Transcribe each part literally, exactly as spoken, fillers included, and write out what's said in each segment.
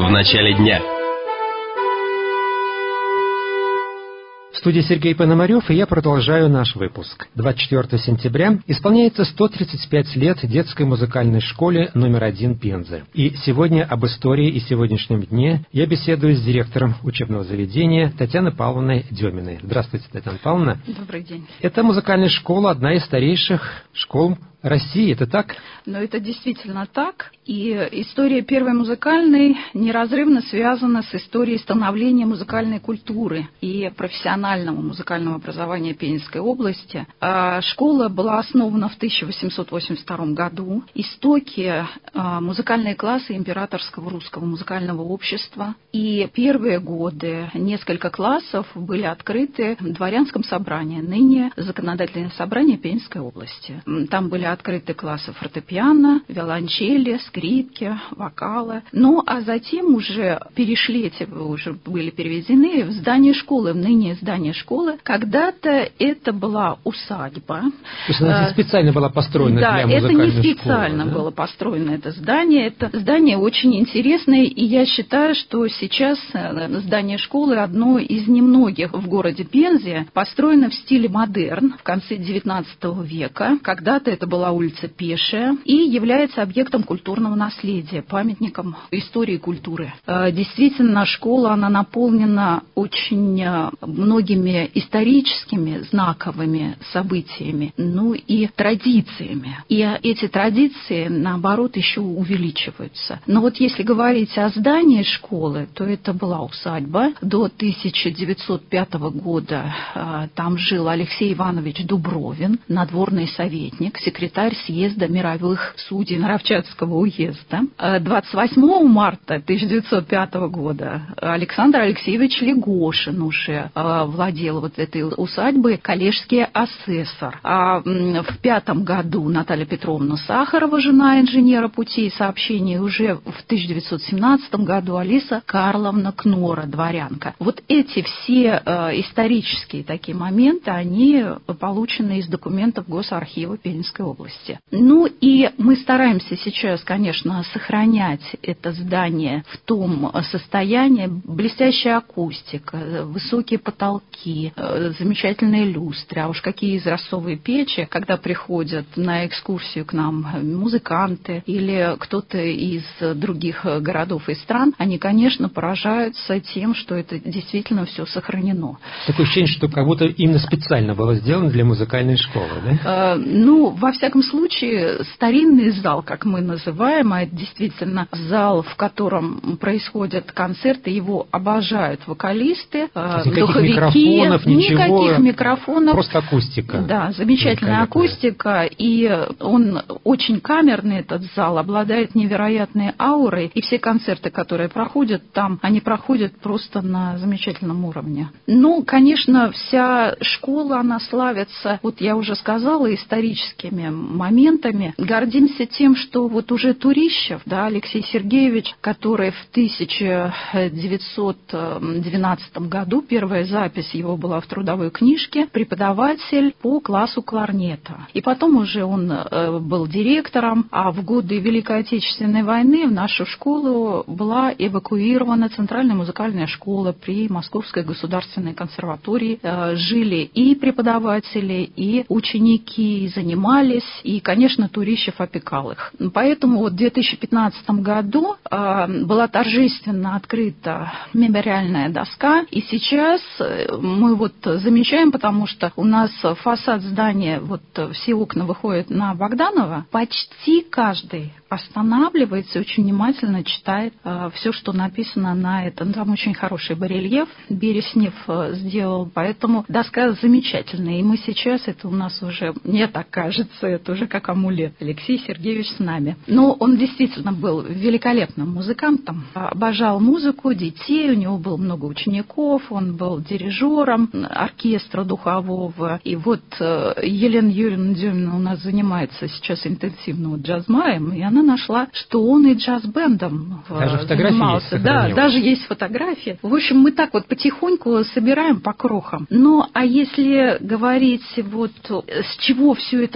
в начале дня. В студии Сергей Пономарев, и я продолжаю наш выпуск. двадцать четвёртого сентября исполняется сто тридцать пять лет детской музыкальной школе номер один Пензы. И сегодня об истории и сегодняшнем дне я беседую с директором учебного заведения Татьяной Павловной Деминой. Здравствуйте, Татьяна Павловна. Добрый день. Эта музыкальная школа одна из старейших школ России, это так? Но это действительно так. И история первой музыкальной неразрывно связана с историей становления музыкальной культуры и профессионального музыкального образования Пензенской области. Школа была основана в тысяча восемьсот восемьдесят втором году. Истоки музыкальные классы Императорского русского музыкального общества. И первые годы несколько классов были открыты в дворянском собрании, ныне законодательное собрание Пензенской области. Там были открыты классы фортепиано, виолончели, скрипки, вокала. Ну, а затем уже перешли, эти уже были переведены в здание школы, в ныне здание школы. Когда-то это была усадьба. То есть она специально была построена да, для музыкальной школы? Да, это не специально да? было построено это здание. Это здание очень интересное, и я считаю, что сейчас здание школы одно из немногих в городе Пензе, построено в стиле модерн в конце девятнадцатого века. Когда-то это была улица Пешая и является объектом культурного наследия, памятником истории и культуры. Действительно, школа, она наполнена очень многими историческими знаковыми событиями, ну и традициями. И эти традиции, наоборот, еще увеличиваются. Но вот если говорить о здании школы, то это была усадьба. До тысяча девятьсот пятого года там жил Алексей Иванович Дубровин, надворный советник, секретарь съезда мировых судей Наровчатского уезда. двадцать восьмого марта тысяча девятьсот пятого года Александр Алексеевич Легошин уже владел вот этой усадьбой, коллежский асессор. А в пятом году Наталья Петровна Сахарова, жена инженера путей и сообщений, уже в тысяча девятьсот семнадцатом году Алиса Карловна Кнора, дворянка. Вот эти все исторические такие моменты, они получены из документов Госархива Пензенской области. Ну и мы стараемся сейчас, конечно, сохранять это здание в том состоянии. Блестящая акустика, высокие потолки, замечательные люстры, а уж какие изразцовые печи, когда приходят на экскурсию к нам музыканты или кто-то из других городов и стран, они, конечно, поражаются тем, что это действительно все сохранено. Такое ощущение, что как будто именно специально было сделано для музыкальной школы, да? Ну, во всяком случае, старинный зал, как мы называем, а это действительно зал, в котором происходят концерты, его обожают вокалисты, никаких духовики, микрофонов, ничего, никаких микрофонов. Просто акустика. Да, замечательная акустика, и он очень камерный, этот зал, обладает невероятной аурой, и все концерты, которые проходят там, они проходят просто на замечательном уровне. Ну, конечно, вся школа, она славится, вот я уже сказала, историческими моментами. Гордимся тем, что вот уже Турищев, да, Алексей Сергеевич, который в тысяча девятьсот двенадцатом году, первая запись его была в трудовой книжке, преподаватель по классу кларнета. И потом уже он был директором, а в годы Великой Отечественной войны в нашу школу была эвакуирована Центральная музыкальная школа при Московской государственной консерватории. Жили и преподаватели, и ученики, и занимались, и, конечно, Турищев опекал их. Поэтому вот в две тысячи пятнадцатом году э, была торжественно открыта мемориальная доска, и сейчас мы вот замечаем, потому что у нас фасад здания, вот все окна выходят на Богданова, почти каждый останавливается и очень внимательно читает э, все, что написано на этом. Там очень хороший барельеф Береснев э, сделал, поэтому доска замечательная. И мы сейчас, это у нас уже, мне так кажется, это уже как амулет. Алексей Сергеевич с нами. Но он действительно был великолепным музыкантом, обожал музыку, детей, у него было много учеников, он был дирижером оркестра духового. И вот э, Елена Юрьевна Демина у нас занимается сейчас интенсивно вот джазмаем, и она нашла, что он и джаз-бендом даже занимался. Да, даже есть фотографии. В общем, мы так вот потихоньку собираем по крохам. Но а если говорить вот с чего все это начиналось,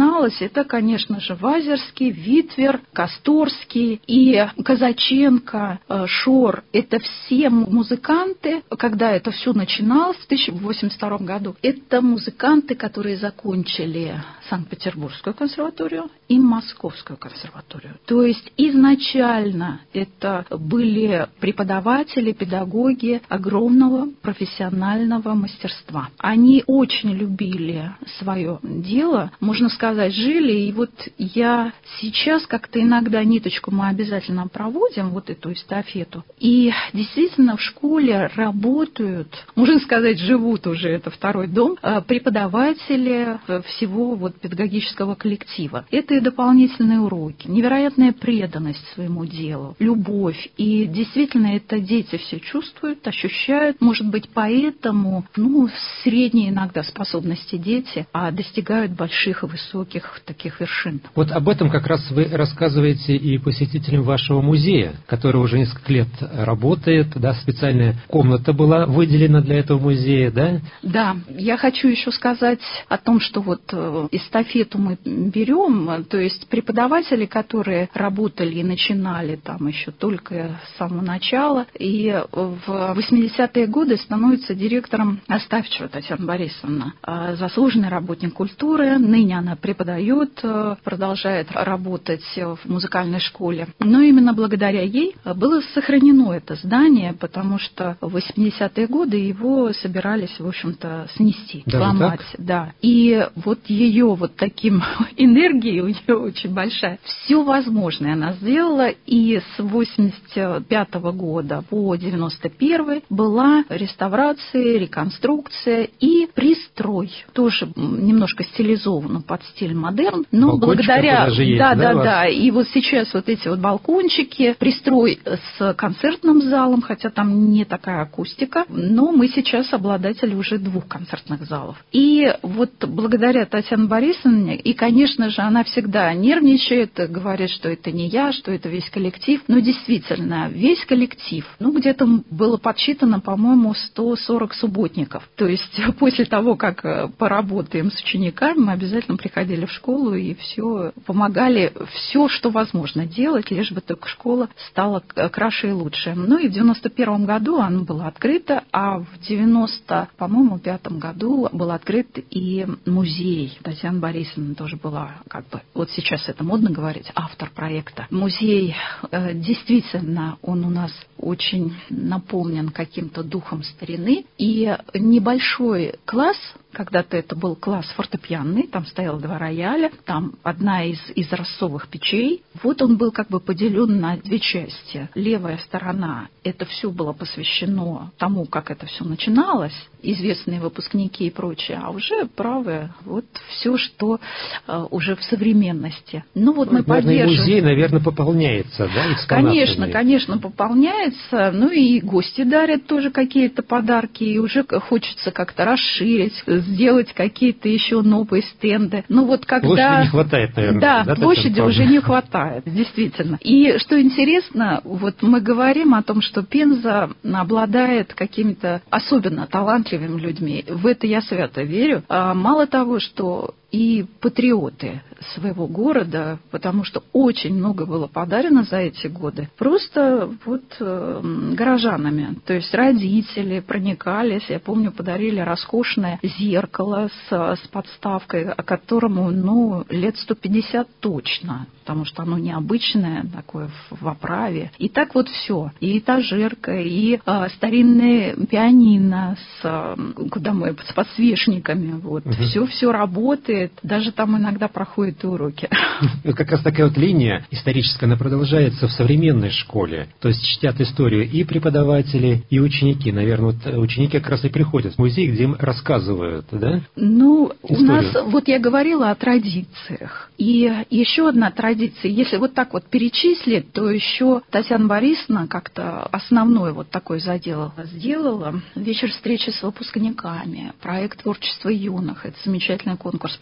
начиналось, это, конечно же, Вазерский, Витвер, Косторский и Казаченко, Шор. Это все музыканты, когда это все начиналось в тысяча восемьсот восемьдесят втором году, это музыканты, которые закончили Санкт-Петербургскую консерваторию и Московскую консерваторию. То есть изначально это были преподаватели, педагоги огромного профессионального мастерства. Они очень любили свое дело, можно сказать, жили. И вот я сейчас как-то иногда ниточку мы обязательно проводим, вот эту эстафету. И действительно в школе работают, можно сказать, живут уже, это второй дом, преподаватели всего вот педагогического коллектива. Это и дополнительные уроки, невероятная преданность своему делу, любовь. И действительно это дети все чувствуют, ощущают. Может быть, поэтому, ну, средние иногда способности дети, а достигают больших и высоких таких вершин. Вот об этом как раз вы рассказываете и посетителям вашего музея, который уже несколько лет работает, да, специальная комната была выделена для этого музея, да? Да, я хочу еще сказать о том, что вот эстафету мы берем, то есть преподаватели, которые работали и начинали там еще только с самого начала, и в восьмидесятые годы становится директором Астафьева Татьяна Борисовна, заслуженный работник культуры, ныне она преподает, продолжает работать в музыкальной школе. Но именно благодаря ей было сохранено это здание, потому что в восьмидесятые годы его собирались, в общем-то, снести, даже сломать. Так? Да. И вот ее вот таким энергией, у нее очень большая, все возможное она сделала, и с восемьдесят пятого года по девяносто первый была реставрация, реконструкция и пристрой, тоже немножко стилизовано под стиль модерн, но балкончик благодаря... Есть, да, да, да, да, и вот сейчас вот эти вот балкончики, пристрой с концертным залом, хотя там не такая акустика, но мы сейчас обладатели уже двух концертных залов. И вот благодаря Татьяне Борисовне, и, конечно же, она всегда нервничает, говорит, что это не я, что это весь коллектив, но действительно, весь коллектив, ну, где-то было подсчитано, по-моему, сто сорок субботников. То есть после того, как поработаем с учениками, мы обязательно приходили в школу и все помогали, все, что возможно делать, лишь бы только школа стала краше и лучше. Ну и в девяносто первом году она была открыта, а в девяносто, по-моему, пятом году был открыт и музей. Татьяна Борисовна тоже была, как бы, вот сейчас это модно говорить, автор проекта. Музей, действительно, он у нас очень наполнен каким-то духом старины, и небольшой класс, когда-то это был класс фортепианный, там стояло два рояля, там одна из изразцовых печей. Вот он был как бы поделен на две части. Левая сторона, это все было посвящено тому, как это все начиналось, известные выпускники и прочее, а уже правая, вот все, что uh, уже в современности. Ну вот ну, мы поддерживаем. Музей, наверное, пополняется, да, экспонатами? Конечно, конечно, пополняется. Ну и гости дарят тоже какие-то подарки, и уже хочется как-то расширить, сделать какие-то еще новые стенды. Ну вот когда... Площади не хватает, наверное. Да, да площади уже не хватает, действительно. И что интересно, вот мы говорим о том, что Пенза обладает какими-то особенно талантливыми людьми. В это я свято верю. А мало того, что и патриоты своего города, потому что очень много было подарено за эти годы, просто вот э, горожанами. То есть родители проникались, я помню, подарили роскошное зеркало с, с подставкой, которому, ну, лет сто пятьдесят точно, потому что оно необычное, такое в, в оправе. И так вот все. И этажерка, и э, старинное пианино, с, э, куда мы с подсвечниками. Вот. Угу. Все-все работает. Даже там иногда проходят и уроки. Как раз такая вот линия историческая, она продолжается в современной школе. То есть чтят историю и преподаватели, и ученики. Наверное, вот ученики как раз и приходят в музей, где им рассказывают, да? Ну, историю. У нас, вот я говорила о традициях. И еще одна традиция. Если вот так вот перечислить, то еще Татьяна Борисовна как-то основной вот такой задел сделала. Вечер встречи с выпускниками, проект творчества юных. Это замечательный конкурс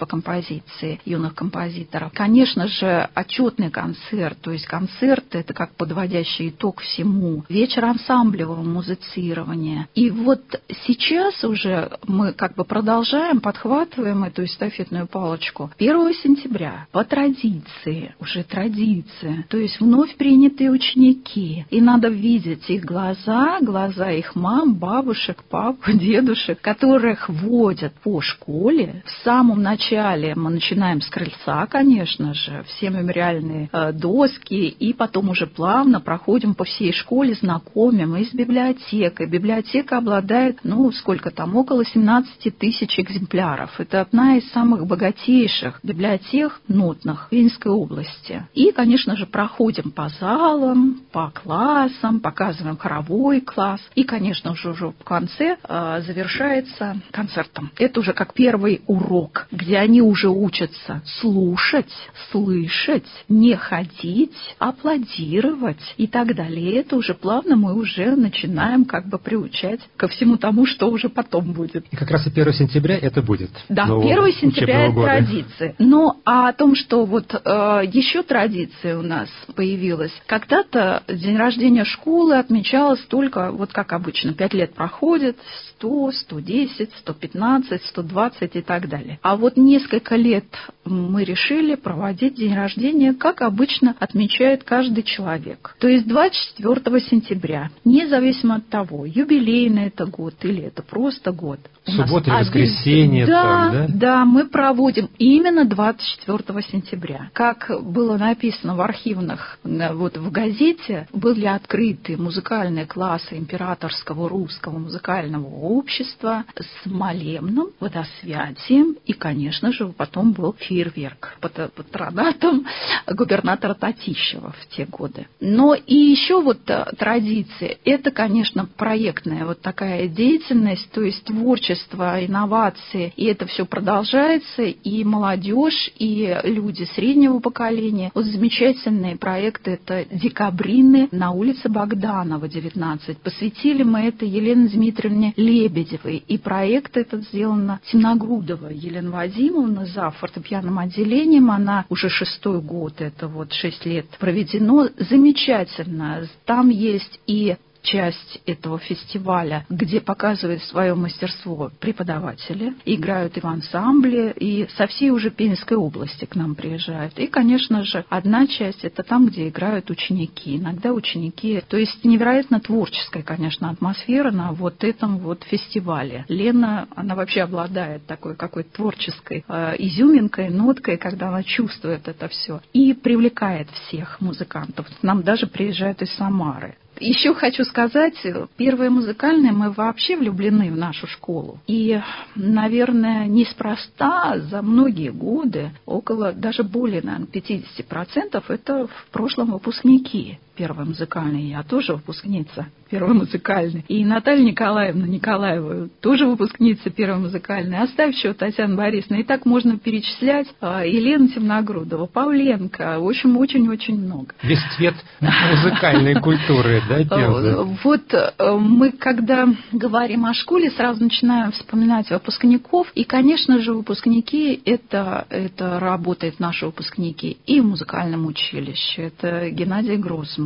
по композиции юных композиторов. Конечно же, отчетный концерт, то есть концерт — это как подводящий итог всему. Вечер ансамблевого музицирования. И вот сейчас уже мы как бы продолжаем, подхватываем эту эстафетную палочку. первого сентября по традиции, уже традиция, то есть вновь принятые ученики. И надо видеть их глаза, глаза их мам, бабушек, пап, дедушек, которых водят по школе. В самом начале мы начинаем с крыльца, конечно же, все мемориальные э, доски, и потом уже плавно проходим по всей школе, знакомим и с библиотекой. Библиотека обладает, ну, сколько там, около семнадцать тысяч экземпляров. Это одна из самых богатейших библиотек нотных в Винской области. И, конечно же, проходим по залам, по классам, показываем хоровой класс. И, конечно же, уже в конце э, завершается концертом. Это уже как первый урок, где они уже учатся слушать, слышать, не ходить, аплодировать и так далее. И это уже плавно мы уже начинаем как бы приучать ко всему тому, что уже потом будет. И как раз и первого сентября это будет. Да, первого сентября это традиция. Но а о том, что вот э, еще традиция у нас появилась. Когда-то день рождения школы отмечалось только, вот как обычно, пять лет проходит, сто, сто десять, сто пятнадцать, сто двадцать и так далее. А вот несколько лет мы решили проводить день рождения, как обычно отмечает каждый человек. То есть двадцать четвёртого сентября, независимо от того, юбилейный это год или это просто год. Суббота или воскресенье. Да, там, да? да, мы проводим именно двадцать четвёртого сентября. Как было написано в архивных, вот в газете, были открыты музыкальные классы Императорского русского музыкального общества с молебном, водосвятием, и, конечно же, потом был фейерверк под патронатом губернатора Татищева в те годы. Но и еще вот традиция, это, конечно, проектная вот такая деятельность, то есть творчество, инновации, и это все продолжается, и молодежь, и люди среднего поколения. Вот замечательные проекты, это декабрины на улице Богданова, девятнадцать. Посвятили мы это Елене Дмитриевне Лебедевой, и проект этот сделан Темногрудова Елена Вадимовна за фортепианным отделением, она уже шестой год, это вот шесть лет проведено, замечательно. Там есть и часть этого фестиваля, где показывают свое мастерство преподаватели, играют и в ансамбле, и со всей уже Пензенской области к нам приезжают. И, конечно же, одна часть — это там, где играют ученики. Иногда ученики... То есть невероятно творческая, конечно, атмосфера на вот этом вот фестивале. Лена, она вообще обладает такой какой-то творческой э, изюминкой, ноткой, когда она чувствует это все. И привлекает всех музыкантов. К нам даже приезжают из Самары. Еще хочу сказать, первое музыкальное, мы вообще влюблены в нашу школу. И, наверное, неспроста за многие годы, около, даже более, наверное, пятьдесят процентов, это в прошлом выпускники первой музыкальной. Я тоже выпускница первой музыкальной. И Наталья Николаевна Николаева тоже выпускница первой музыкальной. Оставьщева Татьяна Борисовна. И так можно перечислять. Елена Темногрудова, Павленко. В общем, очень-очень много. Весь цвет музыкальной культуры, да, Пензы? Вот мы, когда говорим о школе, сразу начинаем вспоминать выпускников. И, конечно же, выпускники, это, это работают наши выпускники и в музыкальном училище. Это Геннадий Гроссман.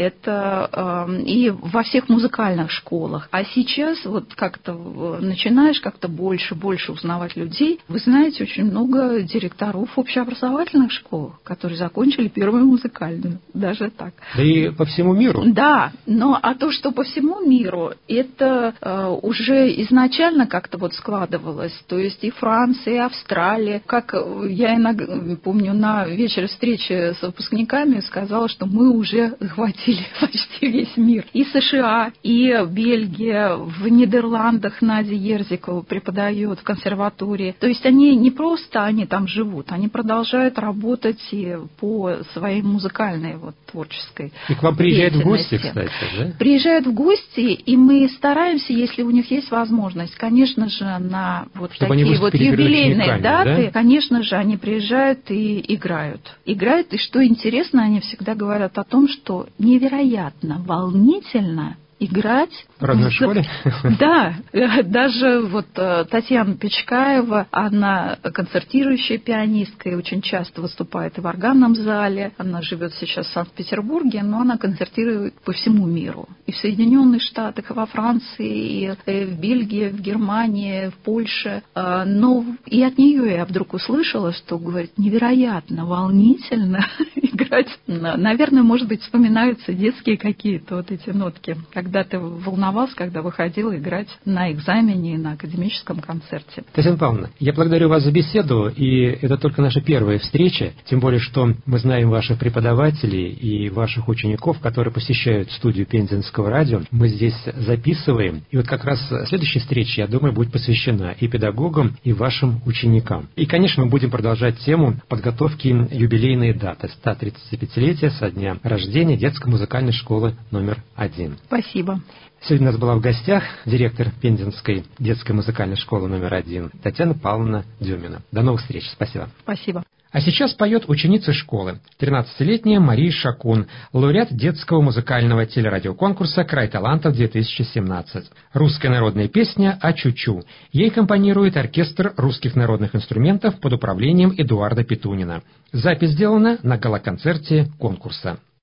Это э, и во всех музыкальных школах. А сейчас вот как-то начинаешь как-то больше, больше узнавать людей. Вы знаете, очень много директоров общеобразовательных школ, которые закончили первую музыкальную. Даже так. Да и по всему миру. Да, но а то, что по всему миру, это э, уже изначально как-то вот складывалось. То есть и Франция, и Австралия. Как я иногда помню, на вечере встречи с выпускниками сказала, что мы уже захватили почти весь мир. И США, и Бельгия, в Нидерландах Надя Ерзикова преподает в консерватории. То есть они не просто они там живут, они продолжают работать и по своей музыкальной вот творческой деятельности. И к вам приезжают в гости, кстати, да? Приезжают в гости, и мы стараемся, если у них есть возможность, конечно же, на вот чтобы такие вот юбилейные даты, да? конечно же, они приезжают и играют. Играют, и что интересно, они всегда говорят о том, что невероятно волнительно и играть. В родной школе? Да, даже вот Татьяна Печкаева, она концертирующая пианистка и очень часто выступает и в органном зале. Она живет сейчас в Санкт-Петербурге, но она концертирует по всему миру. И в Соединенных Штатах, и во Франции, и в Бельгии, в Германии, в Польше. Но и от нее я вдруг услышала, что, говорит, невероятно волнительно играть. Наверное, может быть, вспоминаются детские какие-то вот эти нотки, когда ты волновался, когда выходил играть на экзамене и на академическом концерте. Татьяна Павловна, я благодарю вас за беседу, и это только наша первая встреча, тем более, что мы знаем ваших преподавателей и ваших учеников, которые посещают студию Пензенского радио. Мы здесь записываем, и вот как раз следующая встреча, я думаю, будет посвящена и педагогам, и вашим ученикам. И, конечно, мы будем продолжать тему подготовки юбилейной даты ста тридцатипятилетия со дня рождения детской музыкальной школы номер один. Спасибо. Сегодня у нас была в гостях директор Пензенской детской музыкальной школы номер один Татьяна Павловна Дюмина. До новых встреч. Спасибо. Спасибо. А сейчас поет ученица школы, тринадцатилетняя Мария Шакун, лауреат детского музыкального телерадиоконкурса «Край талантов-две тысячи семнадцать». Русская народная песня «А чу-чу». Ей компонирует оркестр русских народных инструментов под управлением Эдуарда Петунина. Запись сделана на гала-концерте конкурса.